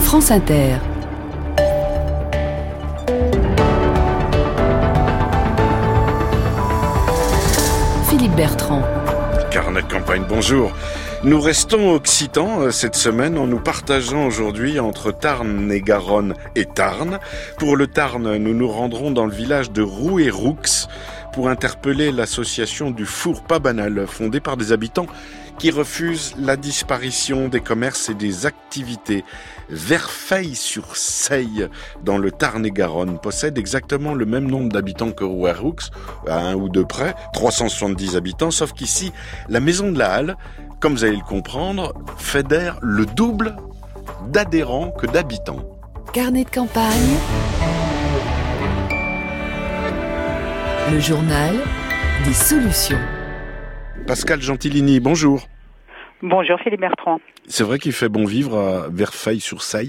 France Inter. Philippe Bertrand. Carnet de campagne, bonjour. Nous restons occitans cette semaine en nous partageant aujourd'hui entre Tarn et Garonne et Tarn. Pour le Tarn, nous nous rendrons dans le village de Roux et Roux pour interpeller l'association du Four Pas Banal, fondée par des habitants qui refusent la disparition des commerces et des activités. Verfeil-sur-Seille, dans le Tarn-et-Garonne, possède exactement le même nombre d'habitants que Roux et Roux, à un ou deux près, 370 habitants, sauf qu'ici, la Maison de la Halle, comme vous allez le comprendre, fédère le double d'adhérents que d'habitants. Carnet de campagne. Le journal des solutions. Pascal Gentilini, bonjour. Bonjour Philippe Bertrand. C'est vrai qu'il fait bon vivre à Verfeil-sur-Seille ?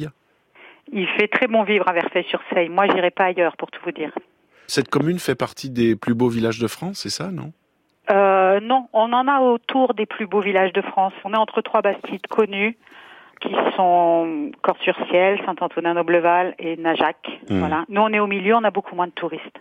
Il fait très bon vivre à Verfeil-sur-Seille. Moi, j'irai pas ailleurs, pour tout vous dire. Cette commune fait partie des plus beaux villages de France, c'est ça, non ? Non, on en a autour des plus beaux villages de France. On est entre trois bastides connues, qui sont Corps-sur-Ciel, Saint-Antonin-Nobleval et Najac. Voilà. Nous, on est au milieu, on a beaucoup moins de touristes.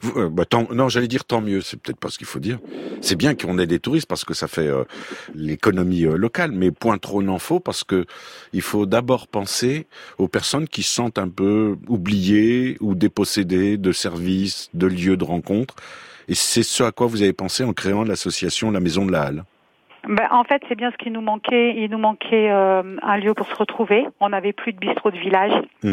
Non, j'allais dire tant mieux, c'est peut-être pas ce qu'il faut dire. C'est bien qu'on ait des touristes parce que ça fait l'économie locale, mais point trop n'en faut parce que il faut d'abord penser aux personnes qui se sentent un peu oubliées ou dépossédées de services, de lieux de rencontre. Et c'est ce à quoi vous avez pensé en créant l'association La Maison de la Halle. En fait, c'est bien ce qui nous manquait. Il nous manquait un lieu pour se retrouver. On n'avait plus de bistrot de village.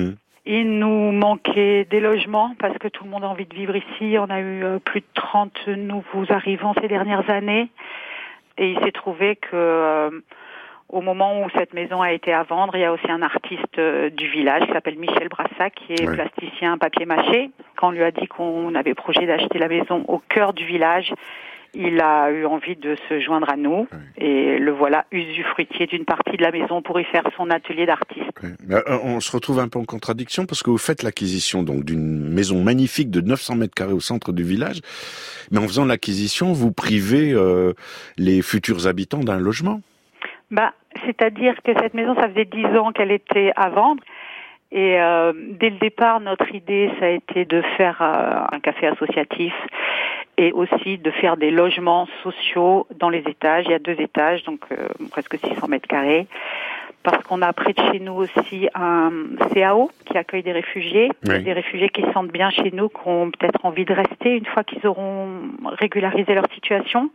Il nous manquait des logements parce que tout le monde a envie de vivre ici. On a eu plus de 30 nouveaux arrivants ces dernières années. Et il s'est trouvé que au moment où cette maison a été à vendre, il y a aussi un artiste du village qui s'appelle Michel Brassac, qui est plasticien papier-mâché. Quand on lui a dit qu'on avait projet d'acheter la maison au cœur du village, il a eu envie de se joindre à nous et le voilà usufruitier d'une partie de la maison pour y faire son atelier d'artiste. On se retrouve un peu en contradiction parce que vous faites l'acquisition donc d'une maison magnifique de 900 mètres carrés au centre du village, mais en faisant l'acquisition, vous privez les futurs habitants d'un logement. C'est-à-dire que cette maison, ça faisait 10 ans qu'elle était à vendre. Et dès le départ, notre idée, ça a été de faire un café associatif et aussi de faire des logements sociaux dans les étages. Il y a 2 étages, donc presque 600 mètres carrés. Parce qu'on a près de chez nous aussi un CAO qui accueille des réfugiés. Des réfugiés qui se sentent bien chez nous, qui ont peut-être envie de rester une fois qu'ils auront régularisé leur situation.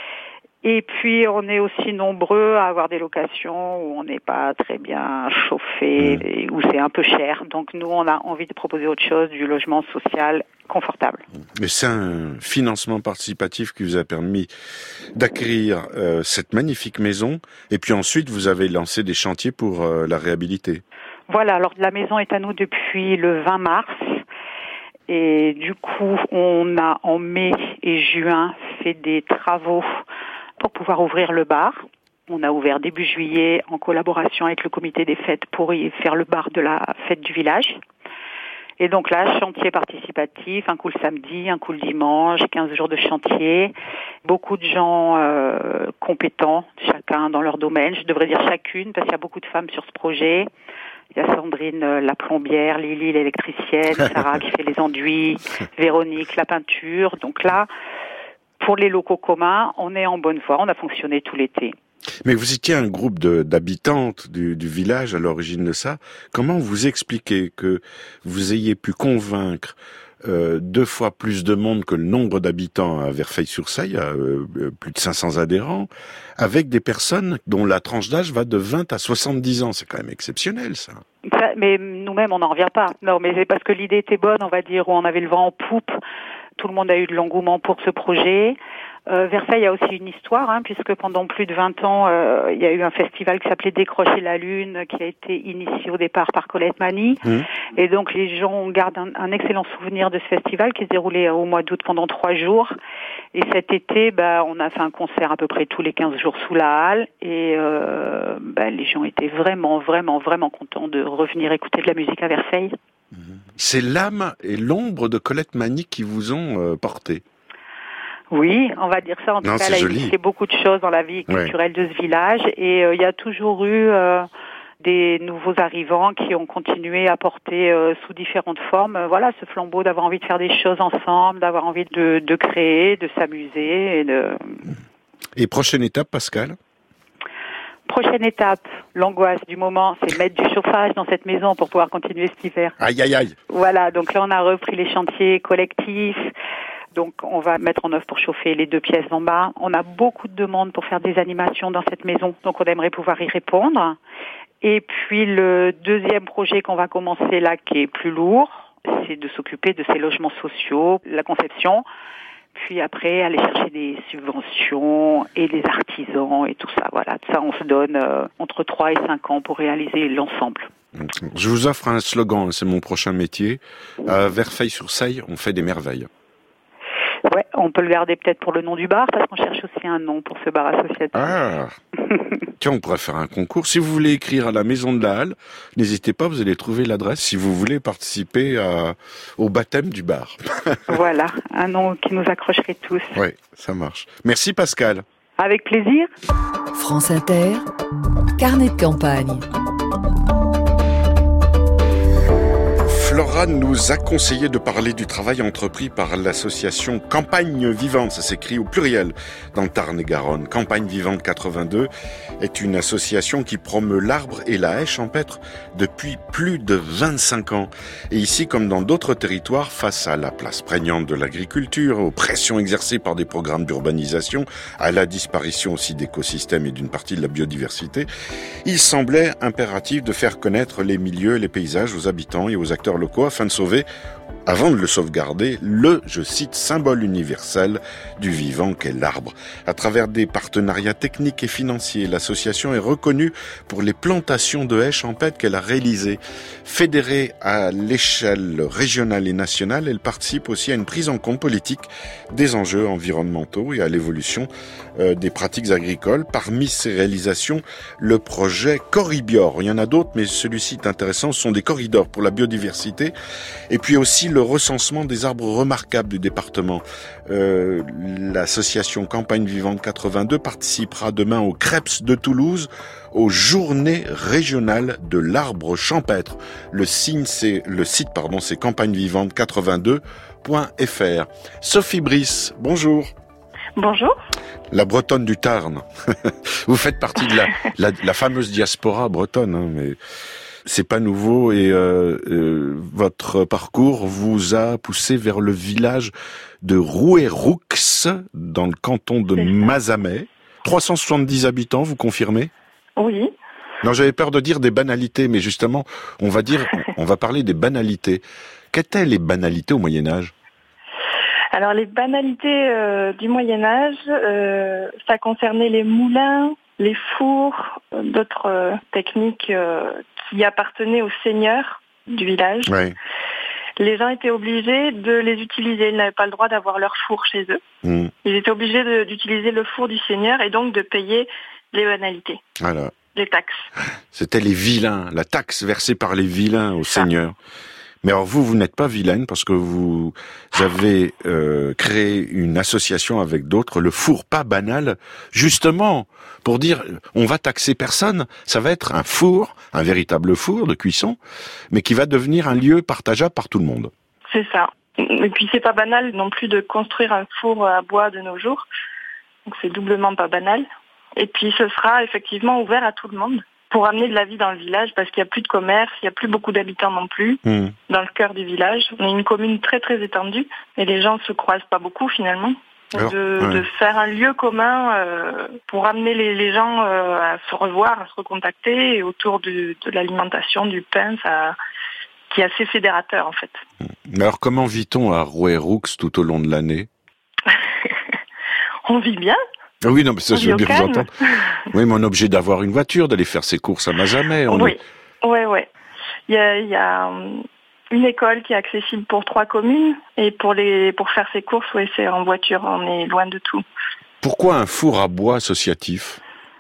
Et puis, on est aussi nombreux à avoir des locations où on n'est pas très bien chauffé et où c'est un peu cher. Donc, nous, on a envie de proposer autre chose, du logement social confortable. Mais c'est un financement participatif qui vous a permis d'acquérir cette magnifique maison. Et puis ensuite, vous avez lancé des chantiers pour la réhabiliter. Voilà, alors la maison est à nous depuis le 20 mars. Et du coup, on a en mai et juin fait des travaux pour pouvoir ouvrir le bar. On a ouvert début juillet en collaboration avec le comité des fêtes pour y faire le bar de la fête du village. Et donc là, chantier participatif, un coup le samedi, un coup le dimanche, 15 jours de chantier. Beaucoup de gens compétents, chacun dans leur domaine. Je devrais dire chacune, parce qu'il y a beaucoup de femmes sur ce projet. Il y a Sandrine, la plombière, Lily, l'électricienne, Sarah qui fait les enduits, Véronique, la peinture. Donc là, pour les locaux communs, on est en bonne voie. On a fonctionné tout l'été. Mais vous étiez un groupe d'habitantes du village à l'origine de ça. Comment vous expliquez que vous ayez pu convaincre 2 fois plus de monde que le nombre d'habitants à Verfeil-sur-Seille, plus de 500 adhérents, avec des personnes dont la tranche d'âge va de 20 à 70 ans. C'est quand même exceptionnel, ça. Mais nous-mêmes, on n'en revient pas. Non, mais c'est parce que l'idée était bonne, on va dire, où on avait le vent en poupe. Tout le monde a eu de l'engouement pour ce projet. Versailles a aussi une histoire, puisque pendant plus de 20 ans, il y a eu un festival qui s'appelait Décrocher la Lune, qui a été initié au départ par Colette Mani. Et donc les gens gardent un excellent souvenir de ce festival qui se déroulait au mois d'août pendant 3 jours. Et cet été, on a fait un concert à peu près tous les 15 jours sous la halle. Et les gens étaient vraiment, vraiment, vraiment contents de revenir écouter de la musique à Versailles. C'est l'âme et l'ombre de Colette Mani qui vous ont porté. Oui, on va dire ça. En tout cas, elle a initié beaucoup de choses dans la vie culturelle de ce village. Et il y a toujours eu des nouveaux arrivants qui ont continué à porter sous différentes formes, ce flambeau d'avoir envie de faire des choses ensemble, d'avoir envie de créer, de s'amuser. Et prochaine étape, Pascal ? Prochaine étape, l'angoisse du moment, c'est mettre du chauffage dans cette maison pour pouvoir continuer cet hiver. Aïe, aïe, aïe. Voilà, donc là on a repris les chantiers collectifs. Donc on va mettre en œuvre pour chauffer les 2 pièces d'en bas. On a beaucoup de demandes pour faire des animations dans cette maison, donc on aimerait pouvoir y répondre. Et puis le deuxième projet qu'on va commencer là, qui est plus lourd, c'est de s'occuper de ces logements sociaux, la conception. Puis après, aller chercher des subventions et des artisans et tout ça. Voilà, ça, on se donne entre 3 et 5 ans pour réaliser l'ensemble. Je vous offre un slogan, c'est mon prochain métier. À Verfeil-sur-Seille, on fait des merveilles. Ouais, on peut le garder peut-être pour le nom du bar, parce qu'on cherche aussi un nom pour ce bar associatif. Ah. Tiens, on pourrait faire un concours. Si vous voulez écrire à la Maison de la Halle, n'hésitez pas, vous allez trouver l'adresse si vous voulez participer au baptême du bar. Voilà, un nom qui nous accrocherait tous. Oui, ça marche. Merci Pascal. Avec plaisir. France Inter, carnet de campagne. Flora nous a conseillé de parler du travail entrepris par l'association Campagne Vivante, ça s'écrit au pluriel, dans le Tarn-et-Garonne. Campagne Vivante 82 est une association qui promeut l'arbre et la haie champêtre depuis plus de 25 ans. Et ici, comme dans d'autres territoires, face à la place prégnante de l'agriculture, aux pressions exercées par des programmes d'urbanisation, à la disparition aussi d'écosystèmes et d'une partie de la biodiversité, il semblait impératif de faire connaître les milieux, les paysages aux habitants et aux acteurs locaux afin de sauver, avant de le sauvegarder, je cite, symbole universel du vivant qu'est l'arbre. À travers des partenariats techniques et financiers, l'association est reconnue pour les plantations de haies champêtres qu'elle a réalisées. Fédérée à l'échelle régionale et nationale, elle participe aussi à une prise en compte politique des enjeux environnementaux et à l'évolution des pratiques agricoles. Parmi ces réalisations, le projet Corribior. Il y en a d'autres, mais celui-ci est intéressant. Ce sont des corridors pour la biodiversité et puis aussi le recensement des arbres remarquables du département. L'association Campagne Vivante 82 participera demain au Crêpes de Toulouse aux Journées régionales de l'arbre champêtre. Le site, c'est campagnevivante82.fr. Sophie Brice, bonjour. Bonjour. La Bretonne du Tarn. Vous faites partie de la fameuse diaspora bretonne, hein, mais c'est pas nouveau et votre parcours vous a poussé vers le village de Rouerroux dans le canton de Mazamet. 370 habitants, vous confirmez ? Oui. Non, j'avais peur de dire des banalités, mais justement, on va parler des banalités. Qu'étaient les banalités au Moyen-Âge ? Alors les banalités du Moyen-Âge, ça concernait les moulins, les fours, d'autres techniques qui appartenaient aux seigneurs du village. Ouais. Les gens étaient obligés de les utiliser. Ils n'avaient pas le droit d'avoir leur four chez eux. Ils étaient obligés d'utiliser le four du seigneur et donc de payer les banalités. Voilà. Les taxes. C'était les vilains, la taxe versée par les vilains au seigneur. Mais alors vous n'êtes pas vilaine parce que vous avez créé une association avec d'autres, le four pas banal, justement pour dire on va taxer personne, ça va être un four, un véritable four de cuisson, mais qui va devenir un lieu partageable par tout le monde. C'est ça. Et puis c'est pas banal non plus de construire un four à bois de nos jours, donc c'est doublement pas banal. Et puis ce sera effectivement ouvert à tout le monde, pour amener de la vie dans le village, parce qu'il n'y a plus de commerce, il n'y a plus beaucoup d'habitants non plus, dans le cœur du village. On est une commune très très étendue, et les gens se croisent pas beaucoup finalement. De faire un lieu commun pour amener les gens à se revoir, à se recontacter, et autour de l'alimentation, du pain, ça, qui est assez fédérateur en fait. Alors comment vit-on à Rouerroux tout au long de l'année ? On vit bien. Oui, non, mais ça, je veux bien vous entendre. Oui, mais on est obligé d'avoir une voiture, d'aller faire ses courses à Mazamet. Oui. Il y a une école qui est accessible pour 3 communes, et pour faire ses courses, oui, c'est en voiture, on est loin de tout. Pourquoi un four à bois associatif ?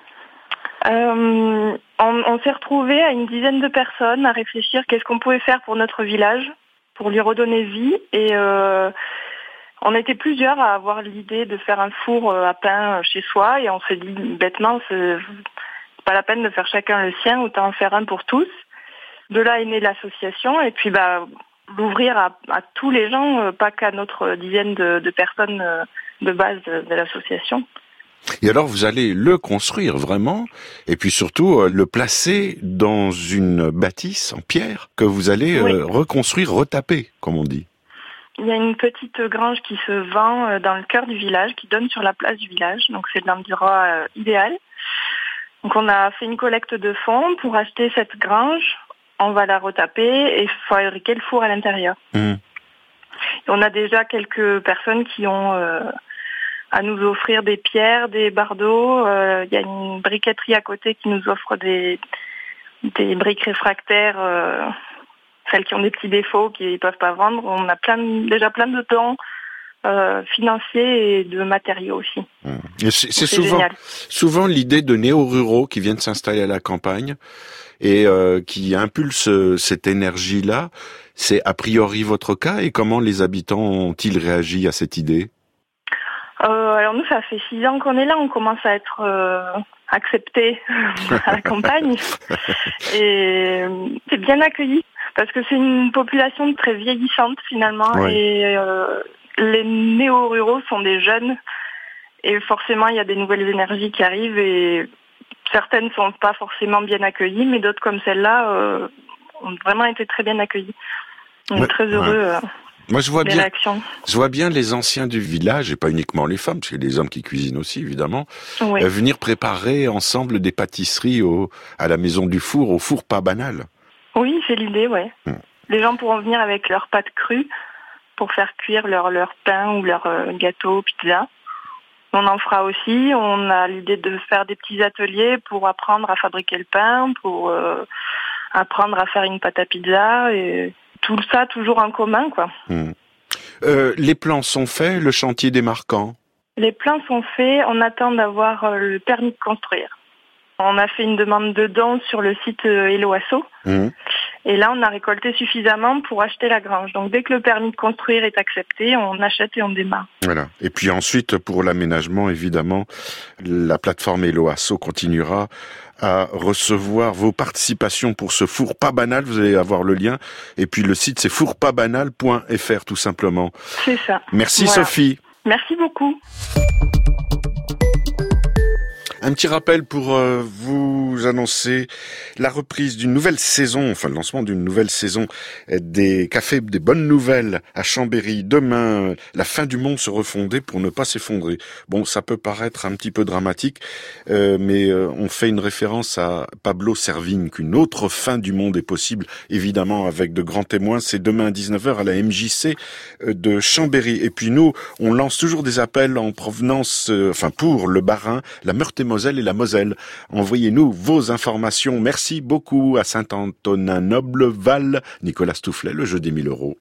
On s'est retrouvés à une dizaine de personnes à réfléchir qu'est-ce qu'on pouvait faire pour notre village, pour lui redonner vie, et on était plusieurs à avoir l'idée de faire un four à pain chez soi, et on s'est dit bêtement, pas la peine de faire chacun le sien, autant en faire un pour tous. De là est née l'association et puis l'ouvrir à tous les gens, pas qu'à notre dizaine de personnes de base de l'association. Et alors vous allez le construire vraiment, et puis surtout le placer dans une bâtisse en pierre que vous allez reconstruire, retaper, comme on dit. Il y a une petite grange qui se vend dans le cœur du village, qui donne sur la place du village, donc c'est l'endroit idéal. Donc on a fait une collecte de fonds pour acheter cette grange, on va la retaper et fabriquer le four à l'intérieur. Et on a déjà quelques personnes qui ont à nous offrir des pierres, des bardeaux. Il y a une briqueterie à côté qui nous offre des briques réfractaires, celles qui ont des petits défauts qu'ils ne peuvent pas vendre. On a déjà plein de dons financiers et de matériaux aussi. Et c'est souvent l'idée de néo-ruraux qui viennent s'installer à la campagne et qui impulse cette énergie-là. C'est a priori votre cas, et comment les habitants ont-ils réagi à cette idée ? Alors nous, ça fait 6 ans qu'on est là, on commence à être acceptés à la campagne et c'est bien accueilli parce que c'est une population très vieillissante finalement et les néo-ruraux sont des jeunes et forcément il y a des nouvelles énergies qui arrivent et certaines ne sont pas forcément bien accueillies, mais d'autres comme celle-là ont vraiment été très bien accueillies. On est très heureux. Moi, je vois bien les anciens du village, et pas uniquement les femmes, parce qu'il y a des hommes qui cuisinent aussi, évidemment, venir préparer ensemble des pâtisseries à la maison du four, au four pas banal. Oui, c'est l'idée, Les gens pourront venir avec leurs pâtes crues pour faire cuire leur pain ou leur gâteau, pizza. On en fera aussi. On a l'idée de faire des petits ateliers pour apprendre à fabriquer le pain, pour apprendre à faire une pâte à pizza et tout ça toujours en commun, quoi. Les plans sont faits, le chantier démarre quand ? Les plans sont faits, on attend d'avoir le permis de construire. On a fait une demande de dons sur le site Hello Asso. Et là, on a récolté suffisamment pour acheter la grange. Donc, dès que le permis de construire est accepté, on achète et on démarre. Voilà. Et puis ensuite, pour l'aménagement, évidemment, la plateforme Hello Asso continuera à recevoir vos participations pour ce four pas banal. Vous allez avoir le lien. Et puis le site, c'est fourpasbanal.fr, tout simplement. C'est ça. Merci Sophie. Merci beaucoup. Un petit rappel pour vous annoncer la reprise d'une nouvelle saison, enfin le lancement d'une nouvelle saison des cafés des bonnes nouvelles à Chambéry. Demain, la fin du monde se refondait pour ne pas s'effondrer. Bon, ça peut paraître un petit peu dramatique, mais on fait une référence à Pablo Servigne, qu'une autre fin du monde est possible, évidemment avec de grands témoins. C'est demain à 19h à la MJC de Chambéry. Et puis nous, on lance toujours des appels en provenance, pour le Bas-Rhin, la Meurthe-et-Moselle et la Moselle. Envoyez-nous vos informations. Merci beaucoup à Saint-Antonin-Noble-Val, Nicolas Stoufflet, le jeu des 1000 €.